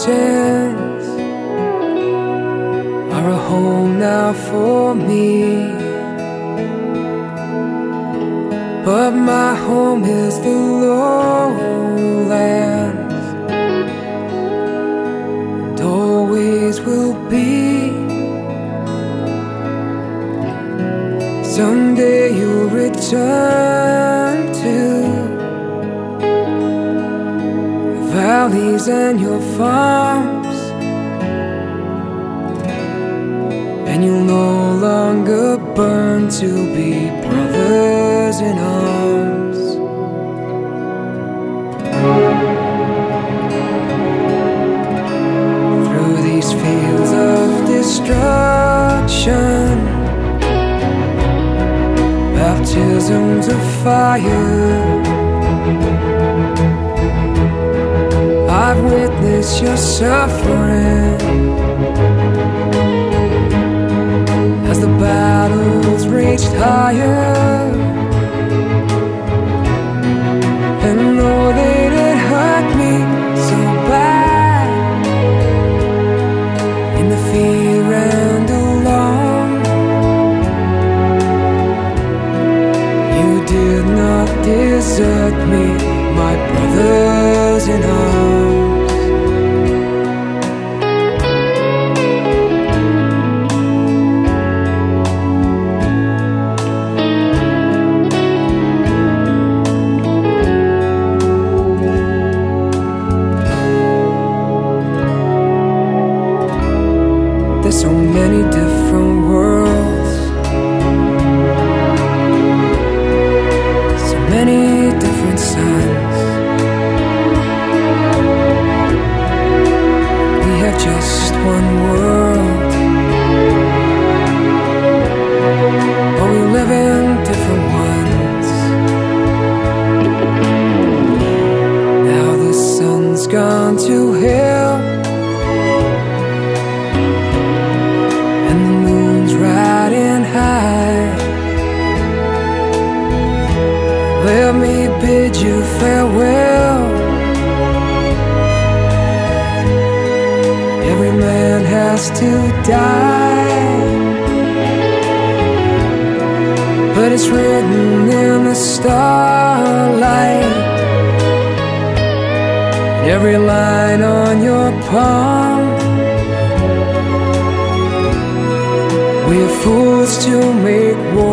mountains are a home now for me, but my home is the lowlands, and always will be. Someday you'll return to your valleys and your farms, and you'll no longer burn to be brothers in arms. Through these fields of destruction, baptisms of fire, I've witnessed your suffering as the battles raged higher. And though they did hurt me so bad, in the fear and alarm, you did not desert me, my brothers in arms. There's so many different worlds, so many different suns. We have just one world, but we live in different ones. Now the sun's gone to hell, and the moon's riding high. Let me bid you farewell. Every man has to die, but it's written in the starlight. Every line on your palm, we're fools to make war.